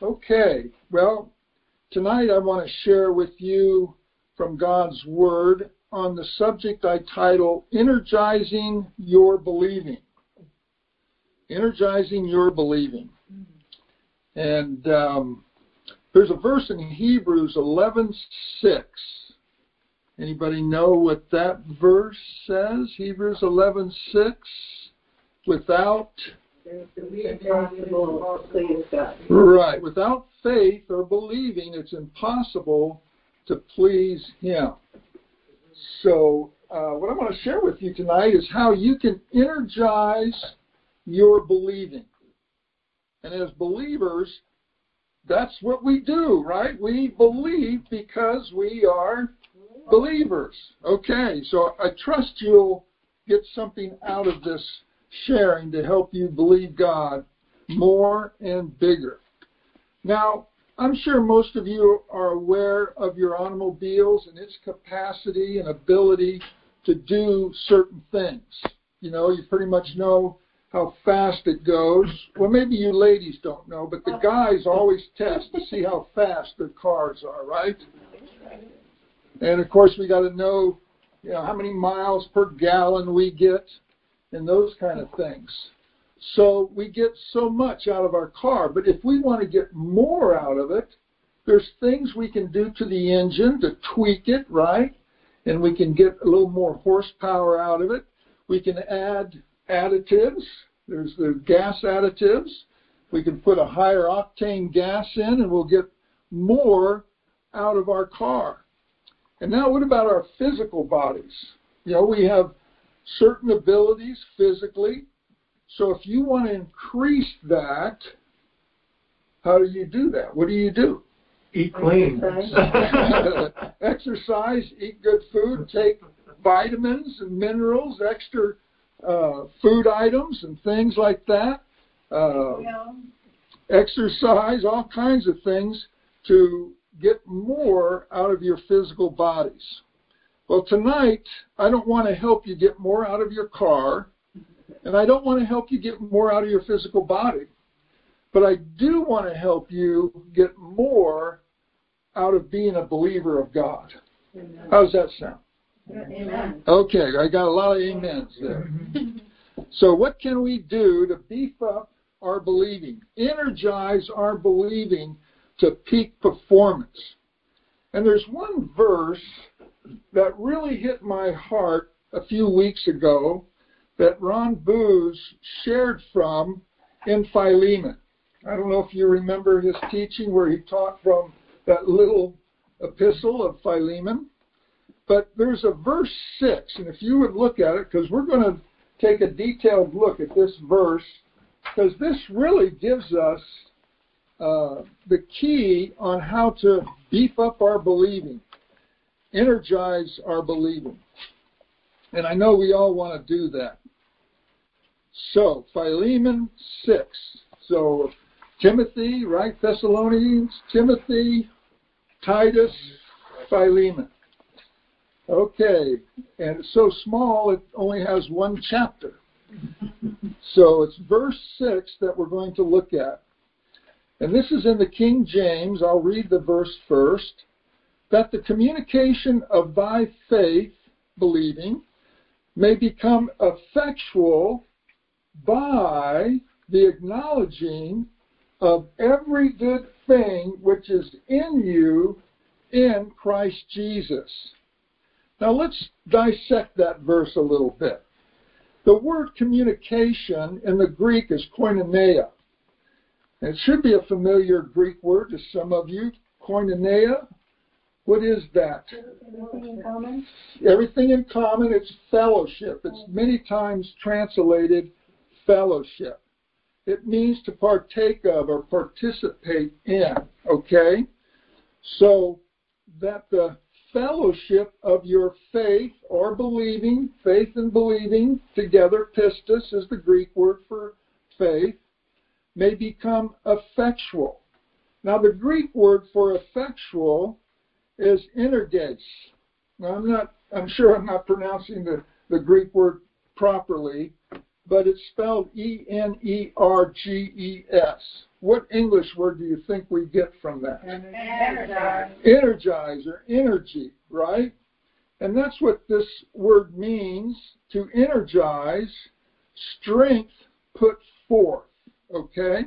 Okay, well, tonight I want to share with you from God's Word on the subject I title, Energizing Your Believing. Energizing Your Believing. And there's a verse in Hebrews 11:6. Anybody know what that verse says? Hebrews 11:6. Without Right. Without faith or believing, it's impossible to please Him. So what I want to share with you tonight is how you can energize your believing. And as believers, that's what we do, right? We believe because we are believers. Okay, so I trust you'll get something out of this sharing to help you believe God more and bigger. Now, I'm sure most of you are aware of your automobiles and its capacity and ability to do certain things. You know, you pretty much know how fast it goes. Well, maybe you ladies don't know, but the guys always test to see how fast their cars are, right? And, of course, we got to know, how many miles per gallon we get and those kind of things. So we get so much out of our car, but if we want to get more out of it, there's things we can do to the engine to tweak it, right? And we can get a little more horsepower out of it. We can add additives. There's the gas additives. We can put a higher octane gas in and we'll get more out of our car. And now what about our physical bodies? We have certain abilities physically. So if you want to increase that, how do you do that? What do you do? Eat clean. Exercise, eat good food, take vitamins and minerals, extra food items and things like that. Exercise, all kinds of things to get more out of your physical bodies. Well, tonight, I don't want to help you get more out of your car, and I don't want to help you get more out of your physical body, but I do want to help you get more out of being a believer of God. Amen. How does that sound? Amen. Okay, I got a lot of amens there. So what can we do to beef up our believing, energize our believing to peak performance? And there's one verse that really hit my heart a few weeks ago that Ron Booz shared from in Philemon. I don't know if you remember his teaching where he taught from that little epistle of Philemon. But there's a verse 6, and if you would look at it, because we're going to take a detailed look at this verse, because this really gives us the key on how to beef up our believing, energize our believing. And I know we all want to do that. So, Philemon 6. So, Timothy, right? Thessalonians, Timothy, Titus, Philemon. Okay. And it's so small, it only has one chapter. So, it's verse 6 that we're going to look at. And this is in the King James. I'll read the verse first. That the communication of thy faith, believing, may become effectual by the acknowledging of every good thing which is in you in Christ Jesus. Now let's dissect that verse a little bit. The word communication in the Greek is koinonia. It should be a familiar Greek word to some of you. Koinonia. What is that? Everything in common. Everything in common. It's fellowship. It's many times translated fellowship. It means to partake of or participate in. Okay? So that the fellowship of your faith or believing, faith and believing together, pistis is the Greek word for faith, may become effectual. Now the Greek word for effectual is energes. Now I'm sure I'm not pronouncing the Greek word properly, but it's spelled E-N-E-R-G-E-S. What English word do you think we get from that? Energize. Energize or energy, right? And that's what this word means, to energize, strength put forth, okay?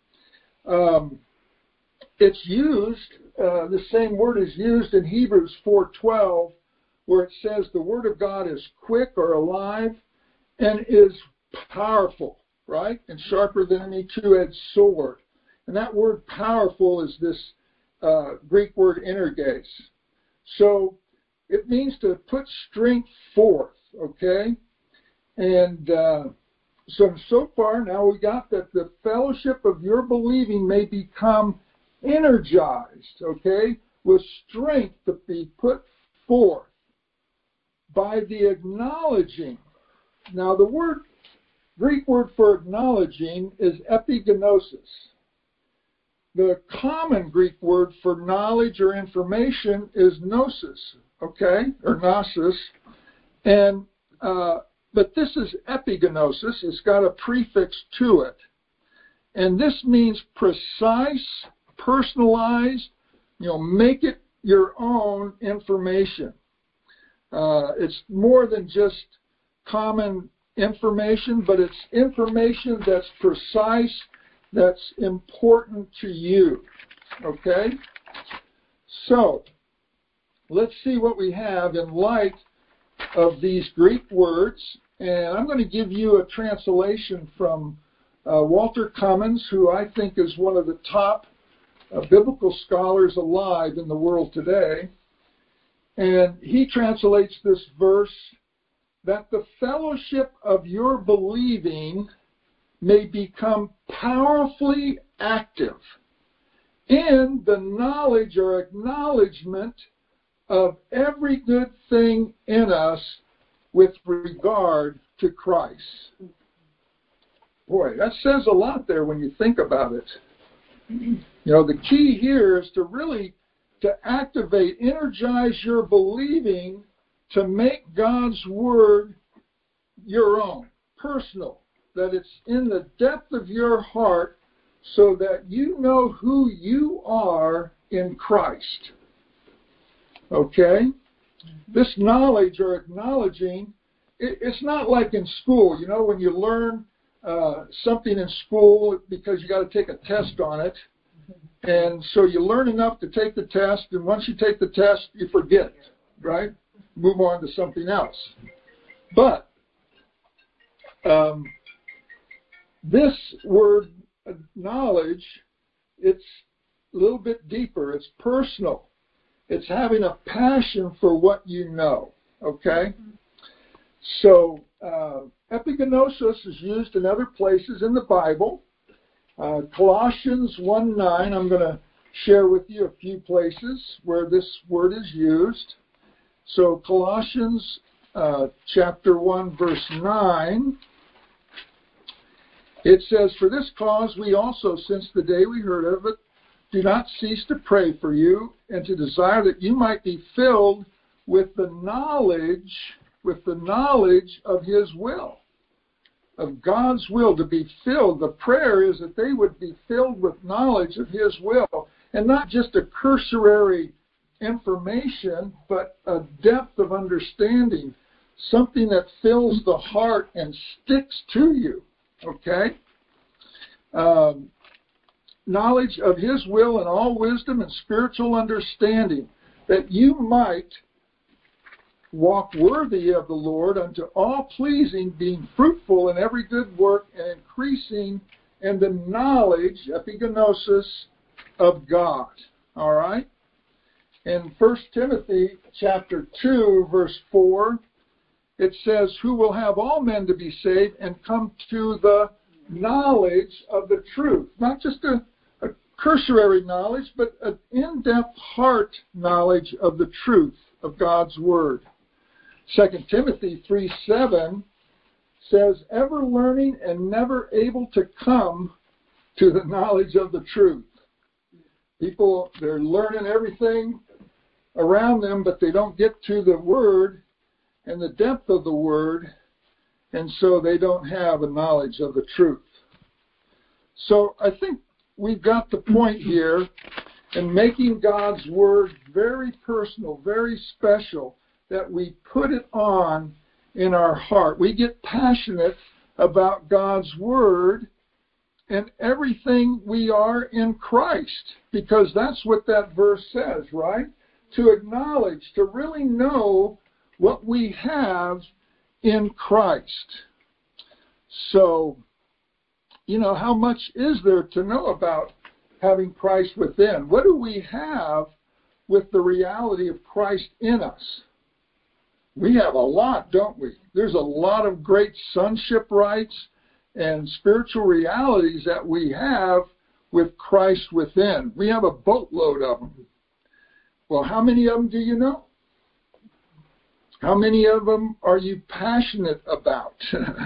It's used, the same word is used in Hebrews 4:12, where it says the Word of God is quick or alive and is powerful, right? And sharper than any two-edged sword. And that word powerful is this Greek word energes. So it means to put strength forth, okay? And so far now we got that the fellowship of your believing may become energized, okay, with strength to be put forth by the acknowledging. Now the Greek word for acknowledging is epigenosis. The common Greek word for knowledge or information is gnosis, okay, or gnosis, and but this is epigenosis. It's got a prefix to it, and this means precise, personalized, make it your own information. It's more than just common information, but it's information that's precise, that's important to you. Okay? So, let's see what we have in light of these Greek words. And I'm going to give you a translation from Walter Cummins, who I think is one of the top biblical scholars alive in the world today. And he translates this verse, that the fellowship of your believing may become powerfully active in the knowledge or acknowledgement of every good thing in us with regard to Christ. Boy, that says a lot there when you think about it. The key here is to activate, energize your believing to make God's Word your own, personal, that it's in the depth of your heart so that you know who you are in Christ. Okay? This knowledge or acknowledging, it's not like in school. When you learn something in school because you got to take a test on it, and so you learn enough to take the test, and once you take the test, you forget it, right? Move on to something else. But this word knowledge, it's a little bit deeper. It's personal. It's having a passion for what you know, okay? So epigenosis is used in other places in the Bible. Colossians 1:9, I'm going to share with you a few places where this word is used. So Colossians chapter 1, verse 9, it says, "For this cause we also, since the day we heard of it, do not cease to pray for you and to desire that you might be filled with the knowledge of His will." Of God's will, to be filled. The prayer is that they would be filled with knowledge of His will, and not just a cursory information, but a depth of understanding, something that fills the heart and sticks to you. Okay? Knowledge of His will and all wisdom and spiritual understanding, that you might walk worthy of the Lord unto all pleasing, being fruitful in every good work and increasing in the knowledge, epigenosis, of God. All right? In 1 Timothy chapter 2, verse 4, it says, "Who will have all men to be saved and come to the knowledge of the truth." Not just a cursory knowledge, but an in-depth heart knowledge of the truth of God's Word. 2 Timothy 3:7 says, "Ever learning and never able to come to the knowledge of the truth." People, they're learning everything around them, but they don't get to the Word and the depth of the Word and so they don't have a knowledge of the truth. So I think we've got the point here in making God's Word very personal, very special, that we put it on in our heart. We get passionate about God's Word and everything we are in Christ, because that's what that verse says, right? To acknowledge, to really know what we have in Christ. So, how much is there to know about having Christ within? What do we have with the reality of Christ in us? We have a lot, don't we? There's a lot of great sonship rights and spiritual realities that we have with Christ within. We have a boatload of them. Well, how many of them do you know? How many of them are you passionate about?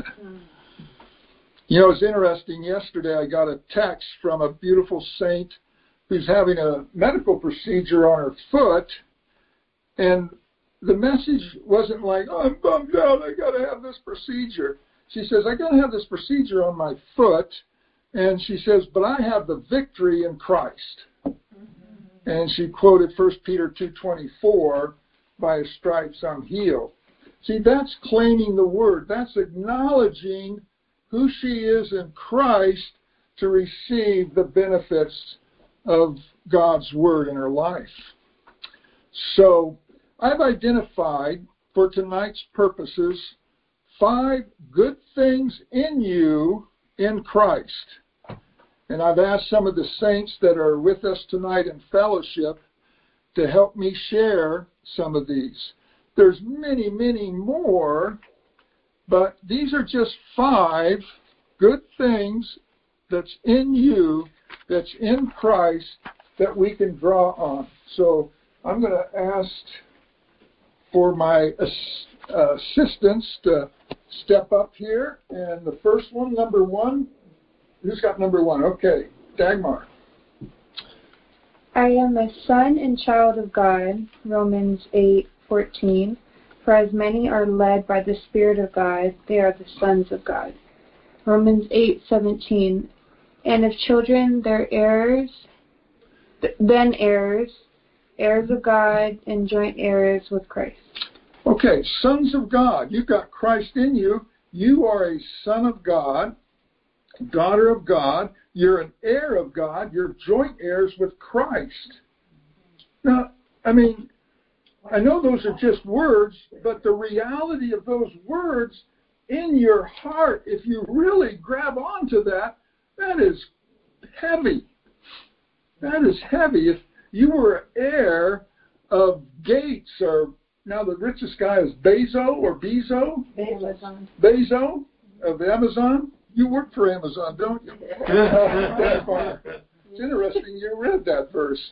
It's interesting. Yesterday I got a text from a beautiful saint who's having a medical procedure on her foot, and the message wasn't like, "Oh, I'm bummed out, I got to have this procedure." She says, "I got to have this procedure on my foot," and she says, "but I have the victory in Christ." And she quoted 1 Peter 2:24, "By his stripes I'm healed." See, that's claiming the Word. That's acknowledging who she is in Christ to receive the benefits of God's Word in her life. So I've identified, for tonight's purposes, 5 good things in you in Christ. And I've asked some of the saints that are with us tonight in fellowship to help me share some of these. There's many, many more, but these are just 5 good things that's in you, that's in Christ, that we can draw on. So I'm going to ask for my assistants to step up here. And the first one, number 1, who's got number 1? Okay, Dagmar. I am a son and child of God, Romans 8:14. For as many are led by the Spirit of God, they are the sons of God. Romans 8:17. And if children, they're heirs, then heirs of God, and joint heirs with Christ. Okay, sons of God. You've got Christ in you. You are a son of God, daughter of God. You're an heir of God. You're joint heirs with Christ. Now, I know those are just words, but the reality of those words in your heart, if you really grab onto that, that is heavy. That is heavy. If you were an heir of Gates, or now the richest guy is Bezos of Amazon. You work for Amazon, don't you? It's interesting you read that verse.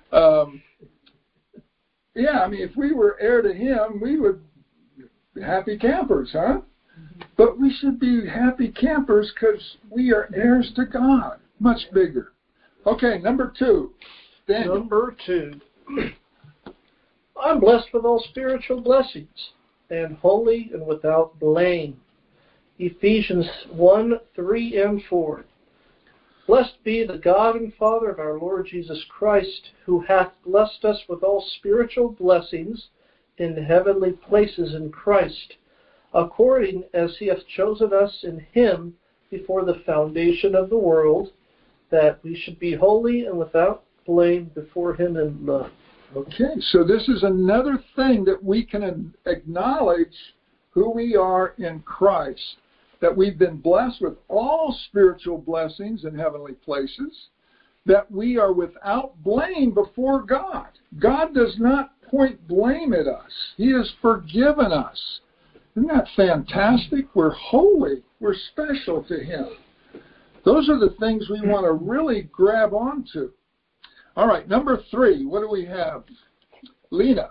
If we were heir to him, we would be happy campers, huh? But we should be happy campers because we are heirs to God, much bigger. Okay, number 2. Daniel. Number 2. I'm blessed with all spiritual blessings, and holy and without blame. Ephesians 1:3 and 4. Blessed be the God and Father of our Lord Jesus Christ, who hath blessed us with all spiritual blessings in heavenly places in Christ, according as he hath chosen us in him before the foundation of the world, that we should be holy and without blame before him in love. Okay, so this is another thing that we can acknowledge who we are in Christ, that we've been blessed with all spiritual blessings in heavenly places, that we are without blame before God. God does not point blame at us. He has forgiven us. Isn't that fantastic? We're holy. We're special to him. Those are the things we want to really grab onto. All right, number 3, what do we have? Lena.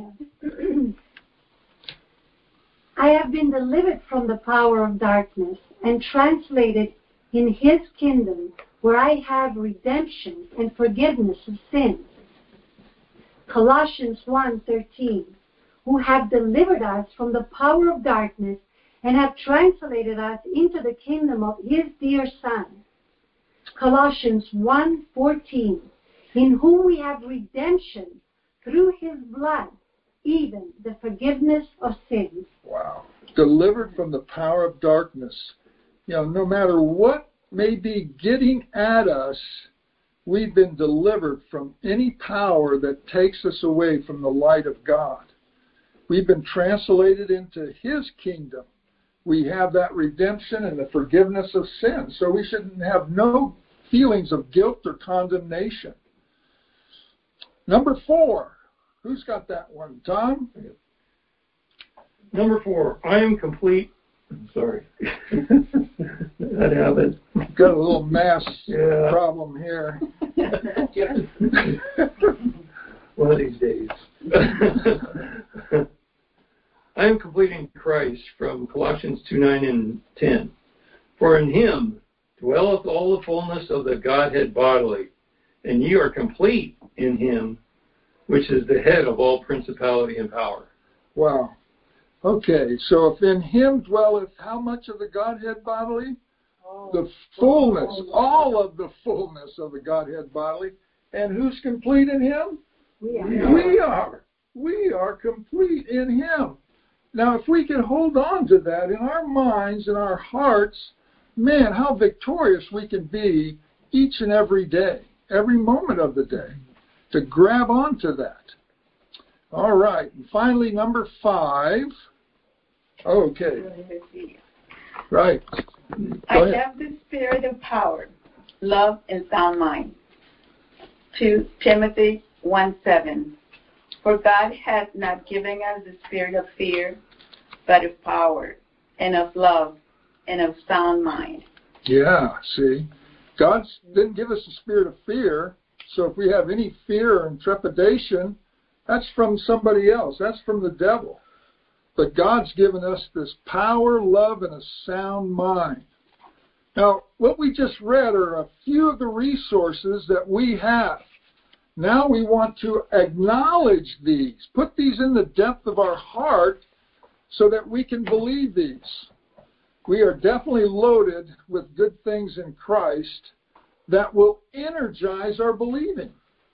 I have been delivered from the power of darkness and translated in his kingdom, where I have redemption and forgiveness of sins. Colossians 1:13, who have delivered us from the power of darkness and have translated us into the kingdom of his dear Son. Colossians 1:14, in whom we have redemption through his blood, even the forgiveness of sins. Wow. Delivered from the power of darkness. No matter what may be getting at us, we've been delivered from any power that takes us away from the light of God. We've been translated into his kingdom. We have that redemption and the forgiveness of sin. So we should have no feelings of guilt or condemnation. Number 4. Who's got that one? Tom? Number 4. I am complete. Sorry. That habit. Got a little mass problem here. One of these days. I am complete in Christ, from Colossians 2:9 and 10. For in him dwelleth all the fullness of the Godhead bodily, and ye are complete in him, which is the head of all principality and power. Wow. Okay, so if in him dwelleth how much of the Godhead bodily? The fullness, all of the fullness of the Godhead bodily. And who's complete in him? We are. We are complete in him. Now, if we can hold on to that in our minds and our hearts, man, how victorious we can be each and every day, every moment of the day, to grab onto that. All right. And finally, number 5. Okay. Right. I have the spirit of power, love, and sound mind. 2 Timothy 1:7. For God hath not given us the spirit of fear, but of power, and of love, and of sound mind. Yeah, see. God didn't give us a spirit of fear, so if we have any fear and trepidation, that's from somebody else. That's from the devil. But God's given us this power, love, and a sound mind. Now, what we just read are a few of the resources that we have. Now we want to acknowledge these, put these in the depth of our heart so that we can believe these. We are definitely loaded with good things in Christ that will energize our believing.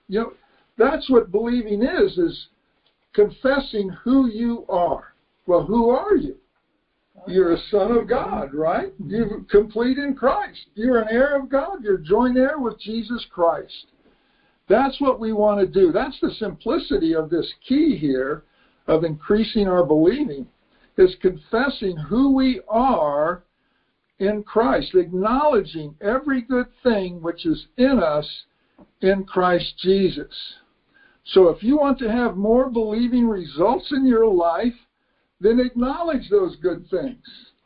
That's what believing is confessing who you are. Well, who are you? You're a son of God, right? You're complete in Christ. You're an heir of God. You're joint heir with Jesus Christ. That's what we want to do. That's the simplicity of this key here of increasing our believing, is confessing who we are in Christ, acknowledging every good thing which is in us in Christ Jesus. So if you want to have more believing results in your life, then acknowledge those good things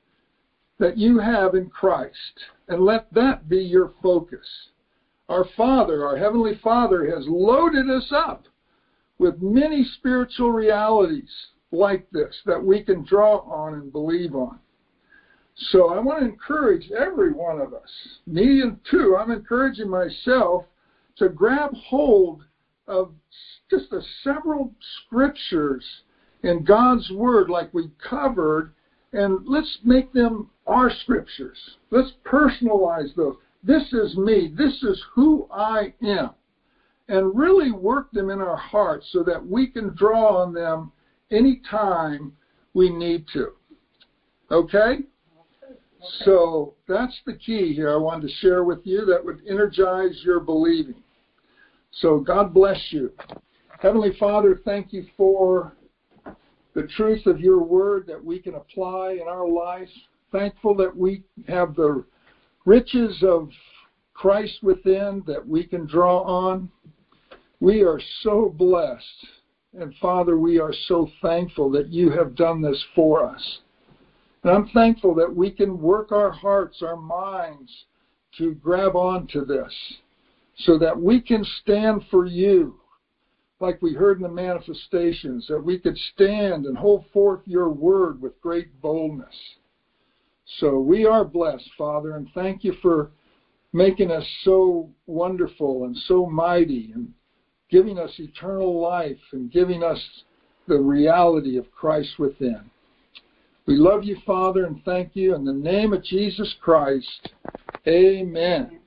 that you have in Christ, and let that be your focus. Our Father, our Heavenly Father, has loaded us up with many spiritual realities like this that we can draw on and believe on. So I want to encourage every one of us, me and too, I'm encouraging myself to grab hold of just several scriptures in God's Word like we covered, and let's make them our scriptures. Let's personalize those. This is me. This is who I am. And really work them in our hearts so that we can draw on them anytime we need to. Okay? So that's the key here I wanted to share with you that would energize your believing. So God bless you. Heavenly Father, thank you for the truth of your word that we can apply in our life. Thankful that we have the riches of Christ within that we can draw on. We are so blessed. And Father, we are so thankful that you have done this for us. And I'm thankful that we can work our hearts, our minds, to grab onto this so that we can stand for you, like we heard in the manifestations, that we could stand and hold forth your word with great boldness. So we are blessed, Father, and thank you for making us so wonderful and so mighty and giving us eternal life and giving us the reality of Christ within. We love you, Father, and thank you. In the name of Jesus Christ, amen.